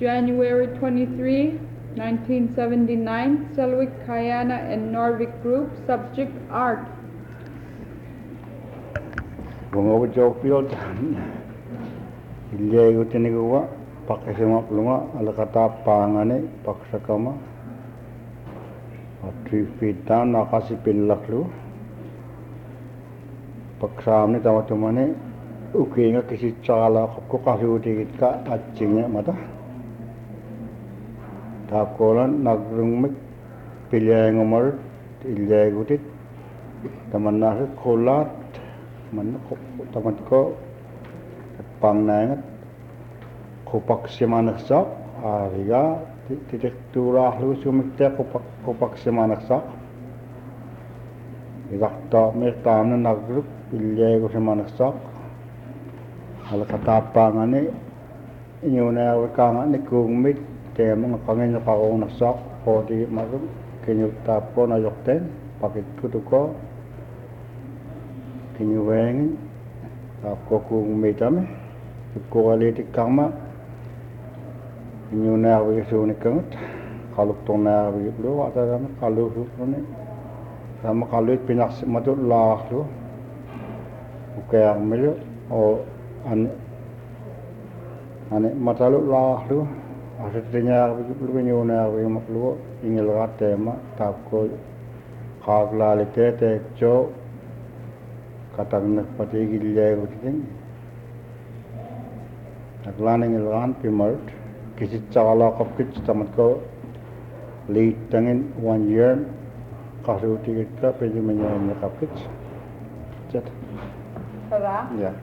January 23, 1979, Selwyn Kayana and Norvik Group, subject art. Bunga Jofield, Ilya Tinigua, Pakisima Pluma, Alakata Pangane, Paksakama, 3 feet down, Nakasi Pilaklu, Paksamni Tamatumane, Ukinga Kisi Chala, Kokasutika, Achinya Mata, Takolan, Nagrumik, Pilyangomar, Ilya Gutit, Tamanasa Kolat. Man tamat ko pangnangat kupak simanaksak ariga titektura lu sumikte kupak simanaksak idakta mertamna nagruk ilye ko simanaksak alakatapangani inyuna wakanga ni kungmit temang kangin nakakungaksak poti marum kinyutap ko na yokten pakit kutuko Kinyuweng ako kung may dami ko alitik kama kinyuna ako yung kangat kaluktong na ako yung at dami kalusot mo sama kalut pinak matut lahlo kaya melo o ane matalot lahlo asat niya ako yung kinyuna ako yung makluo ingil ka tema tapko kaglalite tekcho Katang nagpatigil niya yung titing. Naglanang ilan pimart. Kisit sa kalakap kits tamat ko. Late tangin 1 year. Kasutigit ka. Pwede man yung nakap kits. Chat. Tada? Yeah.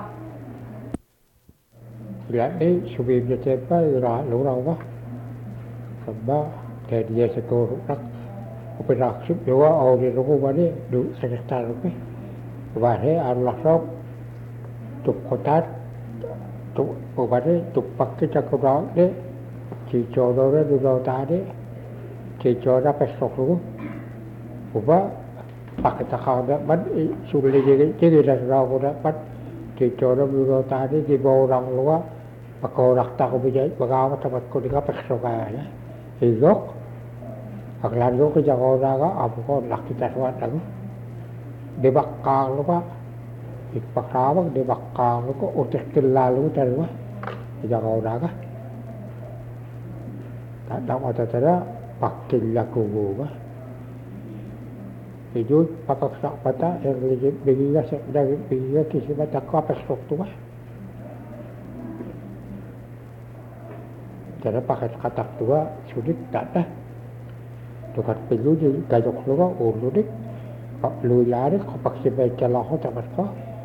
Lihat ni subib dia cepa ira lurang ba. Sabba kayak dia sekor nak operak sub juga orang ruku balik du sekretar rupi. Vare arlasok tuk kotat tuk ubare tuk pakke cakura de cicodore dudo tade cicora pesok uba pakke takada bad sulle jadi rasra koda bad cicora dudo tade di borang luwa pakorak tak bijai bagawa tapat ko diga pesok ya igok aklan go ke jakora ga apu ko lakita swat lagu di bakal lupa ipakawag di bakal ko utek lalu terus jaga udaga tak tahu ada cara pakai laku gua itu pakai sak pata yang begiga dari begiga kisi baca ko apa stok tu cara pakai katak tua sulit tak dah tukat perlu jadi gajok lupa urut Lu yari ko paksibay kalaho tamat ko.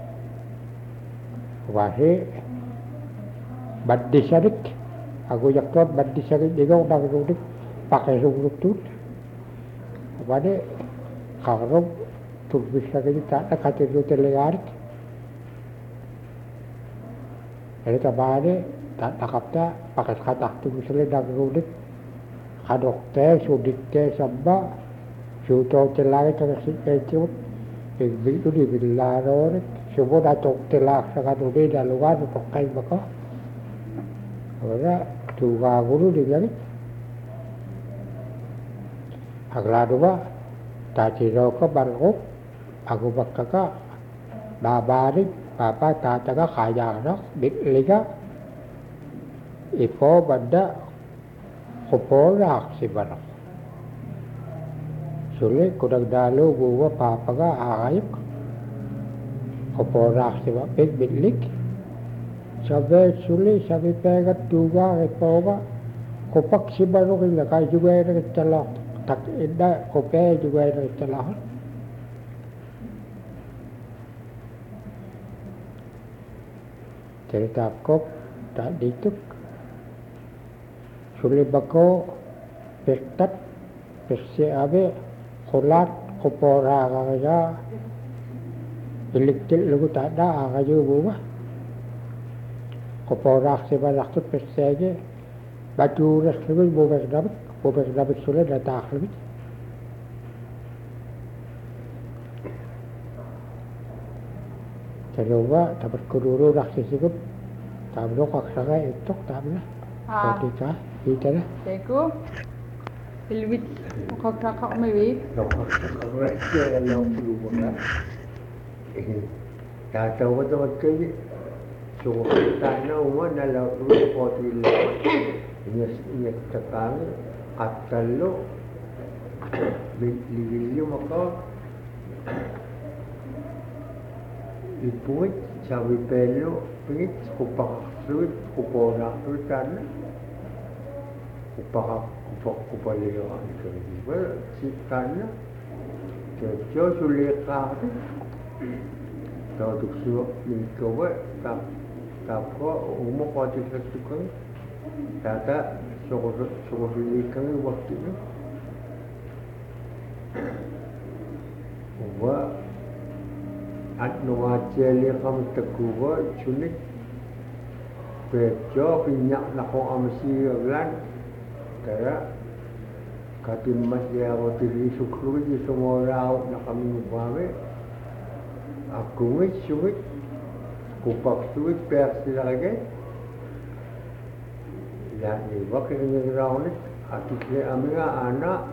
Wahe baddisarik. Aku yakot baddisarik digaw nagrudik pakai rungrup tut. Wade karob turbisarik tak katir lu telegarik. Jadi tabade tak takapta pakai katak tu misalnya nagrudik. Kadokte sudikte sabba Suto telak terus itu, begitu di bilaron, semua datuk telak sangat berbeda luar pakai baka. Orang juga guru dia ni, agak dua, tak ciro ke barco, aku bakal babari, bapa tak jaga kaya nak, liga, ipo benda, koporak si barang. Sulit kudak dalu gua papa ga ayuk koporak siwa pek bilik sabe sulit sabe pegat juga epoga kopak si baru kila kai juga era celak tak eda kope juga era celak cerita kop tak dituk sulit bako pektat persi abe Kulat kopora kaya iliktil lugu tak ada kaya buah kopora sebalak tu persaje batu ras lugu bobek dapat sulit datang lebih coba dapat kuduru raksisi kut tablo kaksaga itu tabla Ketika kita Teku. Ilwit. Kakak may week. Tatawa daw kayo. So, tanaw mo na lauro ko tila. Inyas takang katalo. Ligilyo maka. Ipuit, sabi pelo, pingit, kupakasuit, kuponak, tana. Kupaliyo ang ito. Si tana. Kaya sulit ka. Tahu suap ni kau tak kau umur kau tidak suka, tak suka kami waktu ni. Wah, atno aceli kami terkuat cunik, pejo pinyak nak kau amsi aglan, kaya katin masih awak diri sukru di semua orang nak kami buat. Aku suit, kupak suit persi lagi. Ya, ni waktu ni raun ni, aku kira amira anak.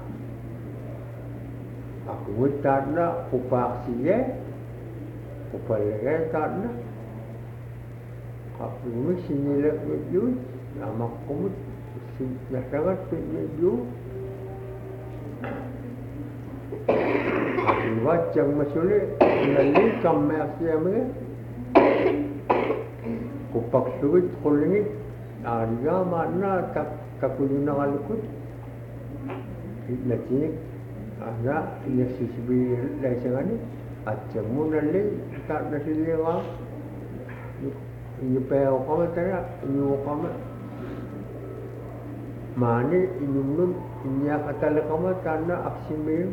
Aku tak nak kupak siye, kupak lagi tak nak. Aku sini lagi jus, nama aku sini sangat jus. Wajang masulit melalui komersial mereka. Kupak sulit kulit, harga mana tak punya kalukut. Lagi ada yang sisi lain ni, acam munali tak nasi lewa. Ini payah kamu tera, ini kamu mana ini belum ini kata kamu karena aksi mil.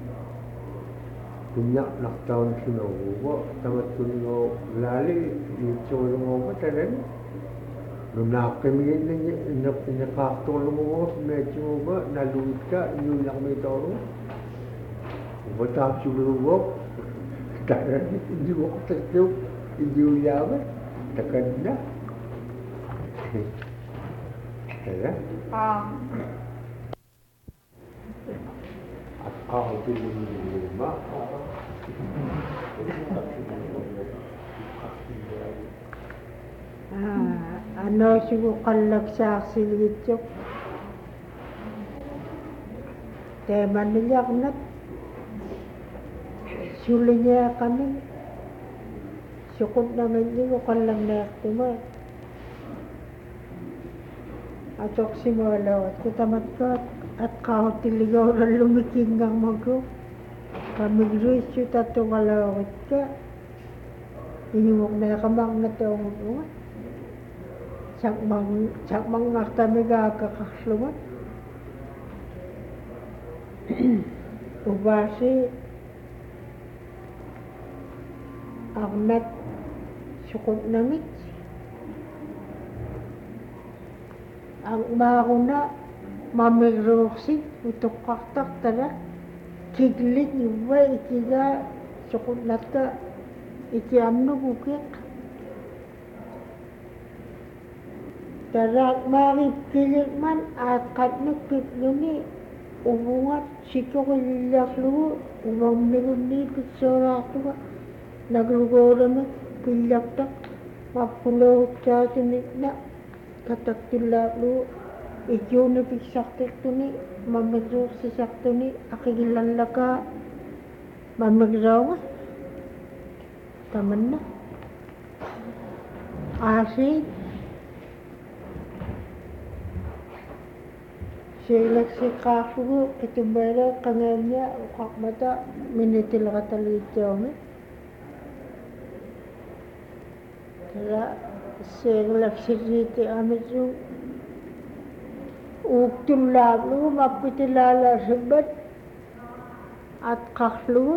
Punya nak tahun sino gua tamat sino lali itu orang apa tadi nak kami ni nak kartu lumur macam apa naluka ni yang metau buat cuba gua tak juga terus dia apa takkan dah ya Aku pilih mak. Ano sigo kalak sa silgitsok. Tema nila kunat. Sulinya kami. Syukur naman niyo kalang naktuma. Atok si Molo. Kutamat ko at kahutiligaw na lumiking ng mago. Kamigris yung tato kalawit ka. Inyumok na kamang na taong mo. Sakmang naktamig kakaslumat. Ubasi Agnet sukot namit. Ang makuna mamigroksi utok kaktak tala. Kiglit niwa ikiga sukot nata iki amno bukit. Tara marip kilik man akat nagpit nuni ubungat siko kililak luo ubang miruni pitsora tuwa. Naglugoro na pilaktak mapulo sa tinik na katak tilalo ikyo na piksaktek to ni mamagro sa sakto ni akigilan laka mamagrawa taman na asin silak si kafugo itumbara kanganya ukak mata minitil katalito me Kaya silak si riti amit yung uktul lalu mapitilala sebat at kaklu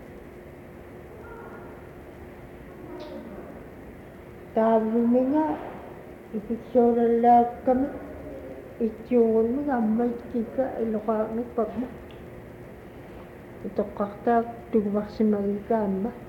tabi nga ipitsura lang kami itsyon mo gamay kika ilokangit pag mo ito kakta tugmak si magikan ba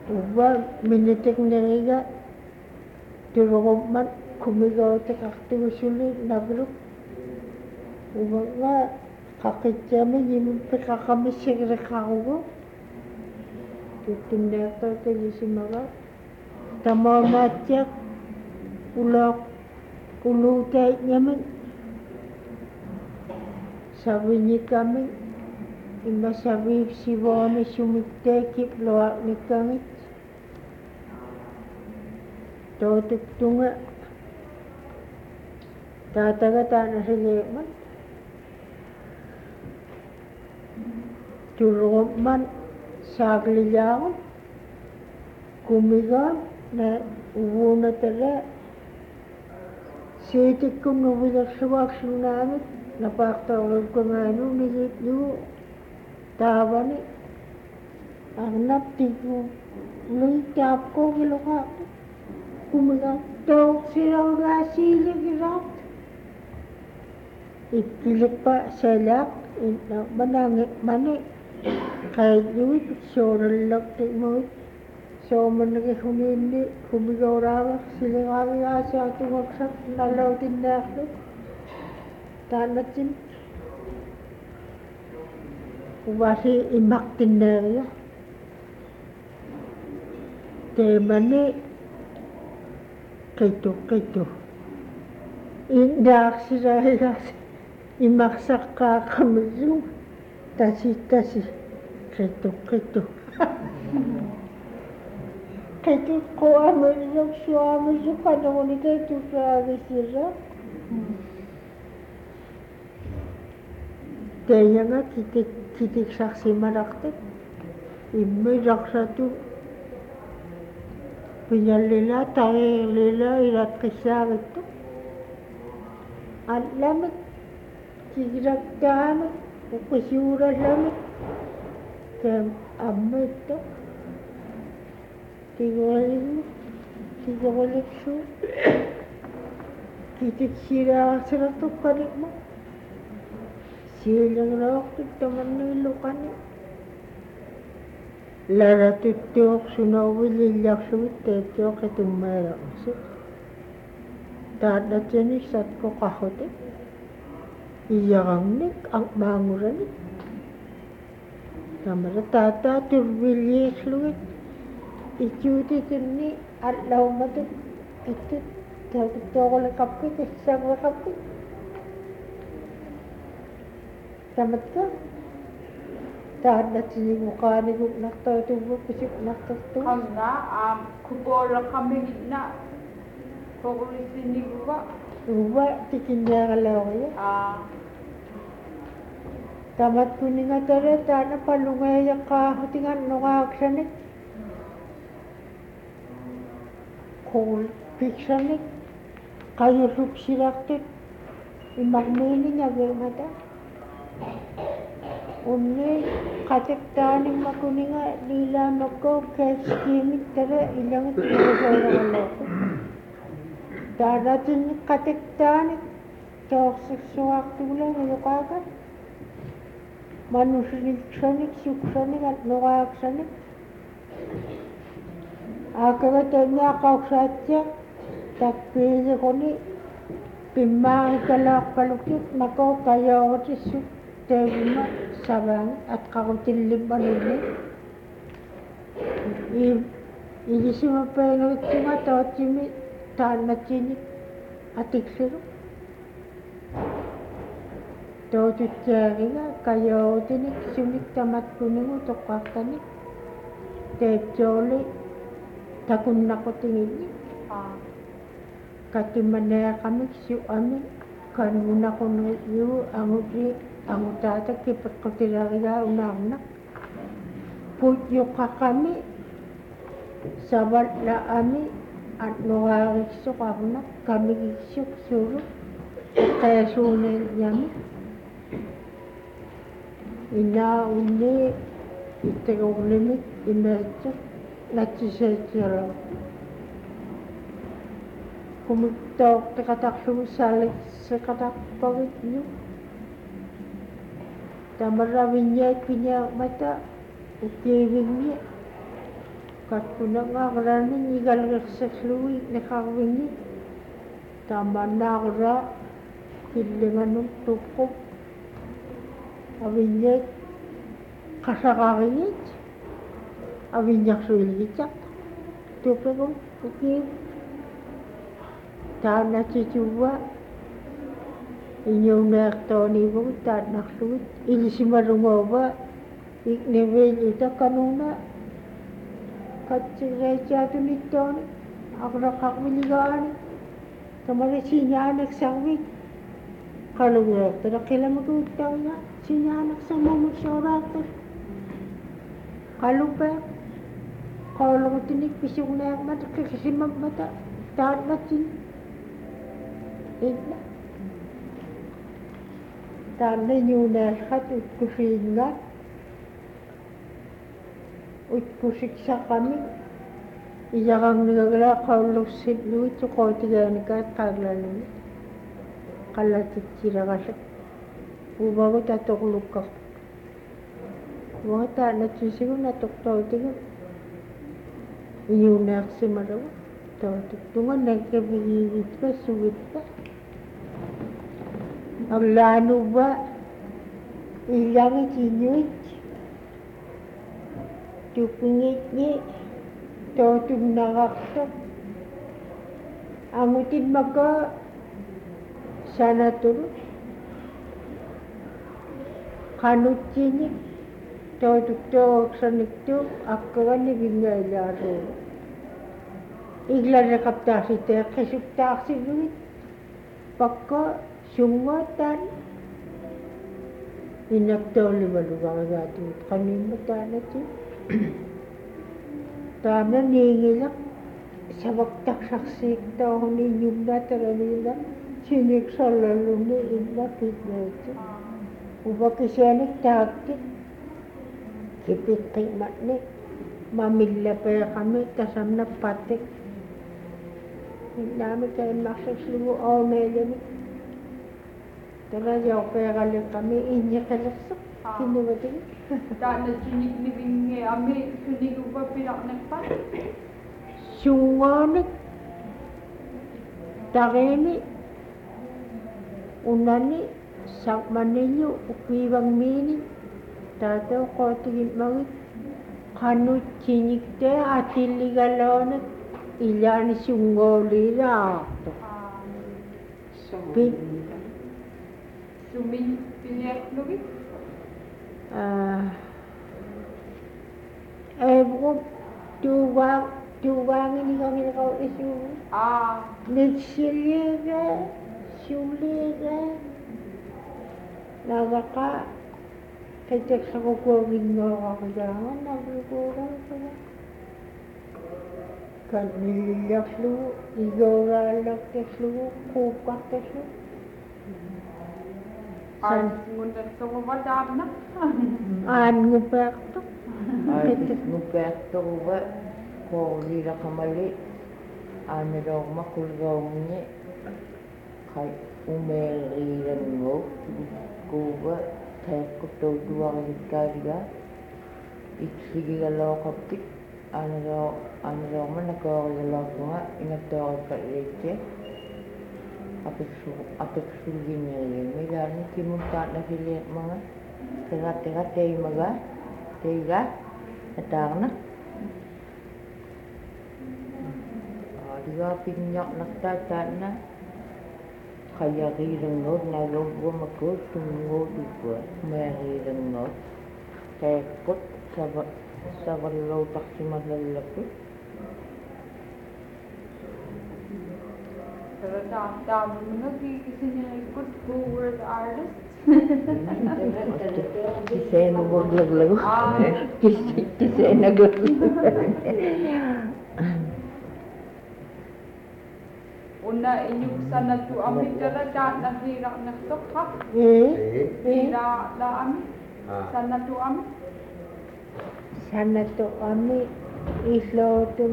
uba minitik neriga turungan kumigaw takaktiwasuli nagrup uba nga kakitjami yimpe kakami sigrekago tutindaka kajisimaga tamonatyak ulak ulutay nyamin sabi kami ima sabi sibone sumitekip loak ni kami totik tunga tataga tanah sileman turungan sagliyawan kumigan na uuna tala sitik kong nawidak suwak sunamit napaktaulog ko nga nigit yu tawa ni ang naptigo luy tap ko giluka kumigan tawag sila nga sila girat ipilit pa selak manangit mani kahit yuit soral lang mo so managi humindi humigaw rawa sila nga sa tumagsak nalaw tinaklo tanatin wasi imak tinaya temani kaito indak sila imaksak kakamizu tasi kaito kaito ko amin yung suami yung kanong nito ito sa sila kaya nga kitik saksi malaktik imi raksa tu pinyalila tayo lila irat kisya ito at lamit kigiragdahan ukusura lamit kaya amit ito tigawalik su kitik sira sira tu karik mo silang rawak teman nilukan lara tutuk sunawi lilyak suwit tetyok ketumera so tada jenis sat ko kahote iyang nik ang manguran kamera tata turbilyes luwit icuti tuni atlaw matu itu toko le kapit isang kapit tamat ka tada sini mukha ni guk nakta tubo pisip nakta tu Kamna kubola kami na kokulisi ni gua uba tikinja kalaw ya tamat kuninga tara tana palungay ka hutingan nungak sanik kol piksanik kayo ruksiraktit imagmini nga mata unni katiktaning makuninga lila mako keskimit tara ilang tara dadatin katiktaning toksik suwak tulang ayukakat manusinik sanik suksanik at nukak sanik akagatanya kausatya takpili ko ni pimang kalak palukit mako kayo ko suk tevima sabang at kakutilib manuni igisima pengot sima totimi tanatini atiksiro Totutjärina kajoutinik sumik tamat kuningu tokakanik tejoli takunnakotingini katimanaya kamik siu amin kanuna kono yu angutri angutata kipatkotirariga unangnak putyo kakami sabat la ami at nuwarik sukaknak kami isyuk suru kaya sunan yami ina uni itegoglimik imerchak nachisecherok kumiktok tekatak sumusalik sekatak pawit nyo tamarawinyay pinyak mata ukibig niya kat puna ngagrani igal reksesluwi nekawingi tamanagra kilinganung tukup awinyek kasakakingit awinyak suilicat tupagong ukim tana cicuba inyong naktoni mo tanak suit ilisimarungoba iknivel ita kanuna katsiraychatu niton akrakakmiligaan kamari sinyanak sangwik kalungrak tada kilamagutang na sinyanak sa mamusyoratos kalupek kalung tinik pisyung na mata kikisimag mata taat matin igna tanda nyunar hat utkusingat utkusiksa kami iyakang nagagala kalung sidluit sukotigan ka taglanin kalatit sirakasak ubago tatokluk ka mga tanat sisigo natuktaw tingin iyunak si marawa tungan nagkabigigit ka suwit ka ang lano ba ilang ikinyuit tupingit ni totum nakakto ang utin maga sana turu kanut sinik totuk saniktu akkagan ni binyayaro igla rekaptasi te kesuptaksi duit pakka sungatan inaktoli malugang gati kanimutana ti tama ningilak sabaktak saksik tao ni nyumna taranila sinik salalung ni ina pitnete ubakisyanik takit kipit kimat ni mamila pa kami kasam na patik namin kayo maksaslubo o melemi tara yaw kaya kali kami inya kalaksak kinuwatin Tak na sunik ni bingi ami sunik upa pinak nagpan. sunganik takini unani sakmanilyo ukiwang mini tataw ko tigit mawit kanut chinikte atiligalonat ilan sungolira Sumin pilihat lagi. Ewan tuwang ini kami nakau isu nagsilega sulega nagaka kajak sa kukuwing nga kakajangan naglukurang ka kan nililak lu igoralak teslu kupak teslu Muna sa kumadam na. ngupek to Ay, ngupek to ba ko nila kamali ano daw makulgaw niya kay umeriran mo ko ba tayo ko to dua kaliga iksigi galaw kaptik ano daw man nagkakagalaw ko nga inataw ka leche apik sulgi niya yun may gani kimunta na sila mga tira-tira tayo maga tiga natang na diga pinyak nagtata na kaya rirang nod na logo mako tungo diba may rirang nod tekot sa balaw taksi malalapit Pero dami mo na kasi niya ikot word artist. Kisay naglaglago. Kisay naglaglago. Una inyong sana tu amin tala na hirak na stok ha. Hira la amin. Sana tu amin. sana to ami islo to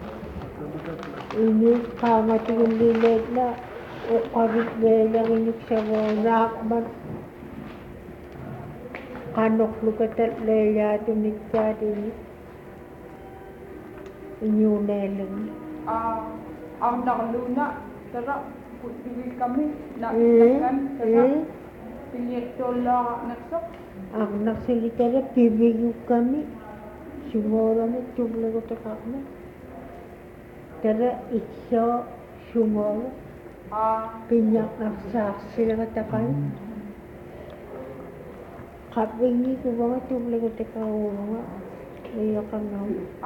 ini kama tingin lilet na o karit lang inyok sa mga man kanok lukatat leya to nitya din inyuneleng. Ang nakaluna, tara, putibig kami, nailagan, tara, pinitola nagsok. Ang nagsilitara, bibigyo kami. Sumora na, tubla ko takakna. Tara, itso, sumora. Pinyak nagsaksi na katakay. Kapingi ko ba nga tubla ko takakuna nga. Kaya ka nga.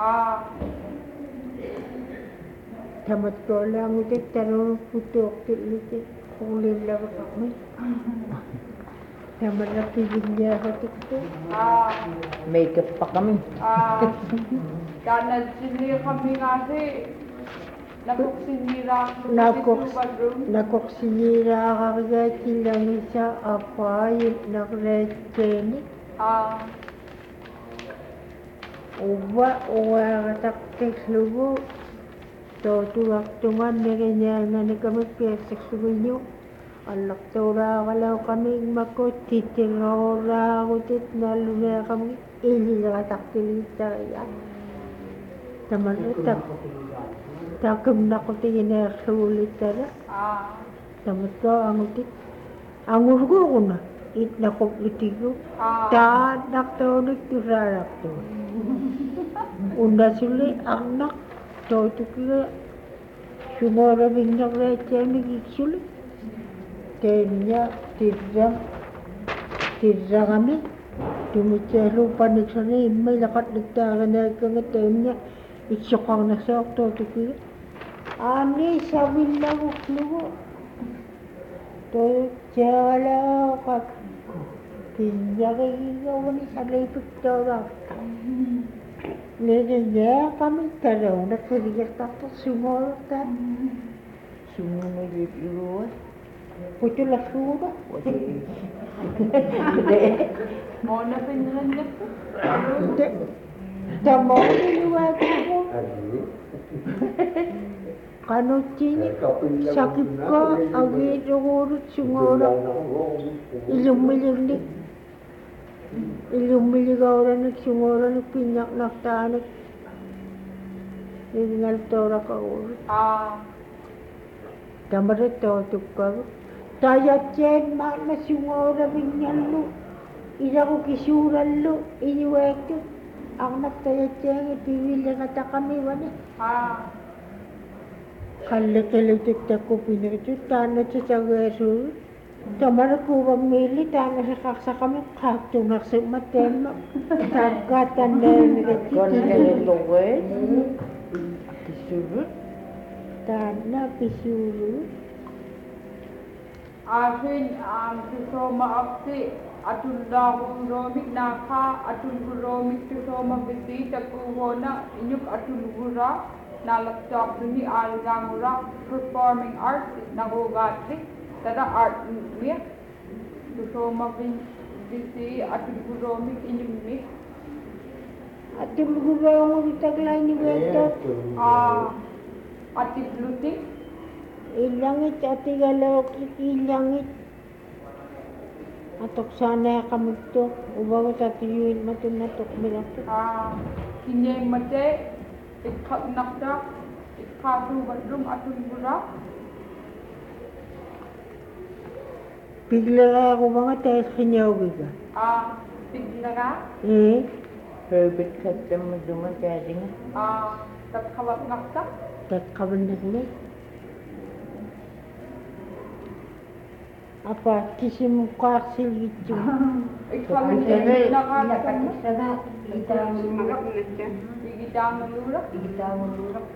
Tamat ko lang ulit, tarong putok ulit. Kulim lang ako kami. Tamat na pibigyan sa tikto. Makeup pa kami. Karena sinira kami kasi nakuksinira nakuksinira kaya silang sa apa yung nagreteni. Uwa kataktik lubo. Tuwak-tungan na ganyan na kami piyasak sa inyo. Alak tura kalaw kami makot, titingora ako tit na lumaya kami. Ili na kataktilita yan. Taman utak. Takam na ko tingin na sulit na. Taman ko ang utit. Ang urgo ko na. It na komplitigo. Taan naktonik tirarak to. Unda suli ang nak. Toto kira. Sumora minyak recha nagigsulit. Kenya tidang kami. Tumitero panik sa na may lakat nagtara na kangatenya. Iksokang nasok toto kira. Ani sabi lang uklugo. To jala kat. Kenya kayo ni sa lepit tawag. Nagaya kami karaw na kariya tapos sumora ka. Sumunod yung Puto la suda. Mau na pinran niya po. Tamo niluwag ko. Kano chini sakit ko ang irurut sumora. Ilumilig orang nak sumora nak pinyak nak tanik. Ingal tora ka urut. Kamara to tukar. Taya chen mana sumora binyallu. Ira ko kisurallu iniwekto. Ang nagtaya chen itiwil na kami wani. Kallit ko pinirito tana sa sagasu. Kamara ko mili tana sa kaksa kami kaktunak sa matema. Sagkatan na nagati. Kondelolowe. Kisurut. Tana kisurut. Akin ang susoma apsi atul dahong romik naka atul romik susoma bisi takuhona inyuk atul gura nalaktak duni algamura performing arts nagogatri tada art niya susoma bisi atul romik inyuk mi Atul gura mo taglay ni Beto. Atit luting Ilangit at igalawak ilangit. Atok sana kami to. Ubaw sa tuyuin matunatok milato. Kinyay mate ikat nakda ikatu badrum atul gura. Bigla ako mga tayo kinyawi ka. Bigla ka? Herbert kata maduman kaya dinga. Takawak nakda? Takaban na kami. Apa kisi mo kaksil gitu. Ikaw hindi nakakatawa. Igitang Igitang lurak.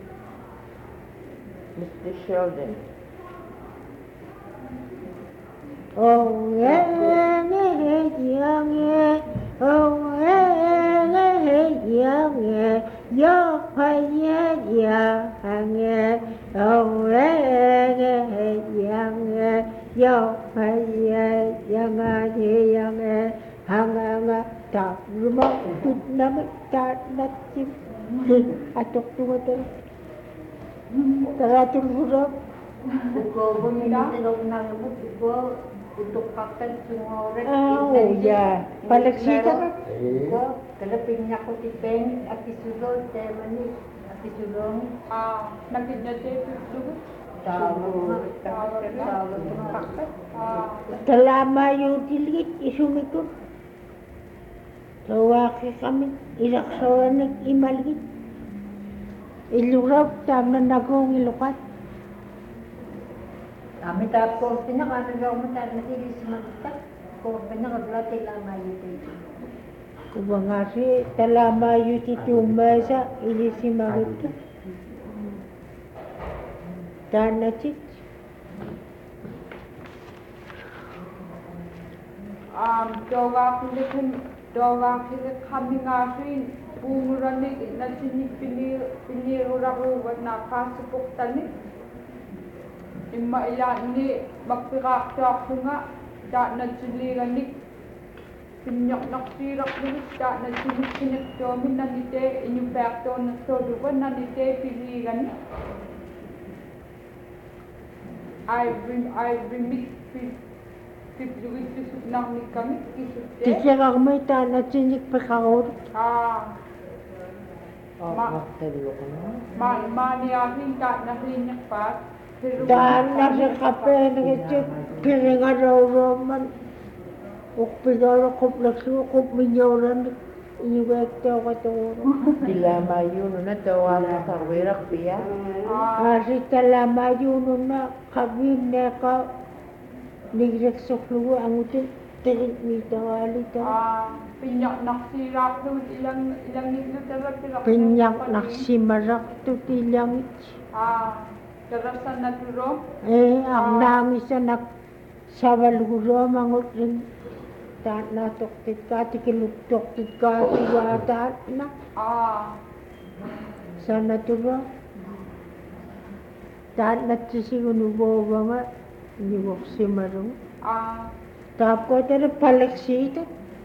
Mr. Sheldon. Oh yang oh yang yo paya ya hange oh yang yo paya yang hanga tak rumah tut nama tak natim atok tu teratur huruf Buko bunyi tinog nang buko untuk kapan semua orang. oh ya balik sita Ko kada pinya ko tipeng at isulod te mani Isulong. Nakidnate dulu. Selama yudilit isumikut. Tawaki kami ilaksawanan imaligit. Ilurap taman nagong ilukat. Kami tapos niya kan nagawa na ilis magta. Ko pinakadlati lama yun. Kubangasi talama yuti tumasa ilisi magita. Tanacit. Doga kita kami ngasin pungurani na sini piniruraku na kasupok tani. Imma ila ni magpirak-tirak nga da na silirani pinyak naksirak ni da na sinik domin na nite inyupekto na sodukan na nite pilirani. I bring mix Pipluwid susut nang ni kami isute. Tisirang may tanacit pagkakot. Mani aking ka nahinak pa. Daan na sa kape nagitip piringa raw roman. Ukpigaro kuplasu minyoran iwekto katuro. Tila mayuno na tawagan karwerak piya. Kasi talama yun na kabin na ka nigrak sa kluwa ang utin tirik nito alita. Pinyak naksirak doon ilang nito talaga. Pinyak naksimarak to tilang Karasan na turo. ang nami sa nagsawaluro mangut rin taat na tuktit ka tikiluktuktit ka tiwata na sa naturo taat na tisigunubo nga niwak si marong tapos ito palaksita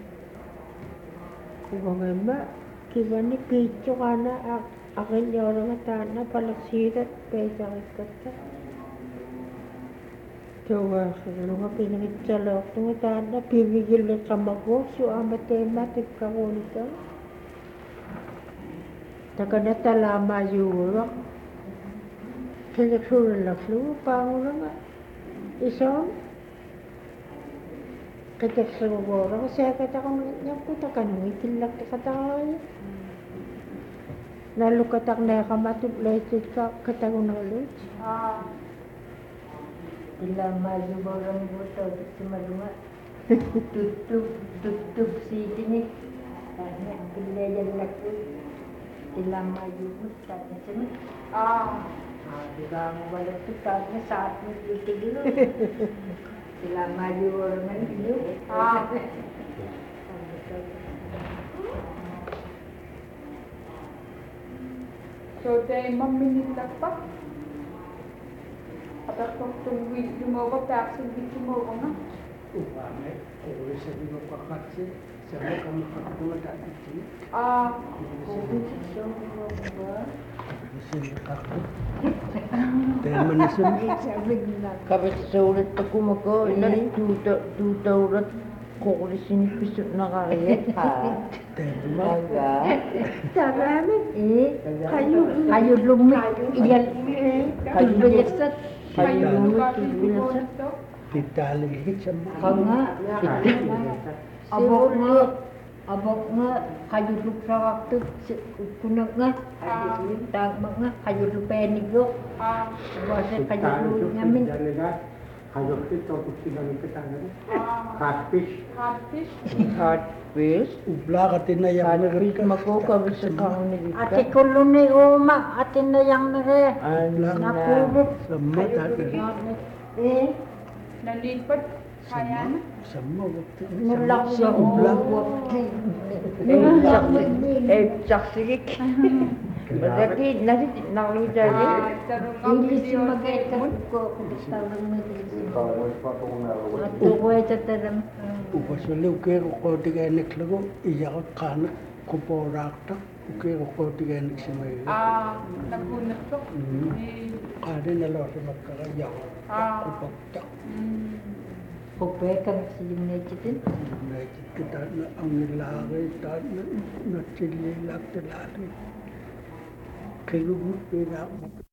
kung ba kiba ni kitso ka na akin yung taat na palaksita pesa kikata Tawa sa nga pinangitsalok ng taat na pibigil na kamago so matematik ka ko nito taka na talama yurak kinaksuran lang flu pangulo nga isang katak sa gogoro kasi kata ko niya puta ka nung itilak ka tayo nalukatak na kamatulay ka katago na ulit Tila maju borong botol semaluma. Tutup si ini. Tanya bila yang laku. Tila maju mustahnya sini. Juga boleh tu tanya saat itu dulu. Tila maju borong dulu. So they maminit pa. Atak tong wit lumawa paksin wit lumawa na. Upame, kung sabi mo kakatsi, sabi ka makakakuha dati siya. Dahil manasam. Kapit sa ulit ako mako, inari tuta ulit ko sini pisut na kariyet ha. Taga. Sarami kayu lumit iyan kayu bilyasat Kayu lumit bilyasat. Titali higit sa mga. Kanga. Abok nga kayu lupa waktu kunak nga tagmak nga kayu lupa nigo. Basta kayu lupa ngamin. Kayu ito kung silang kitanan. Catfish. Catfish. Ubla ka tinayang Catfish mako kapit sa kang nilita. ati kulo ni uma ati na yang nere napulot Sama tadi. Nalipat kaya na. Sama waktu. nulak Sa ubla. Saksikik. Berarti nasi nalu jadi. English magay ka ko tawag mo Ato ko ito talam. Upasuli uke ko tiganik lago iya ka kana kuporakta uke ko tiganik si may. Nagunat ko. Kade na lo sa magkakayaw. Kupakta. Pagpay ka sa yung nachitin. Nakit kita na ang nilagay ta na chili lakta lagi. Kayo mo,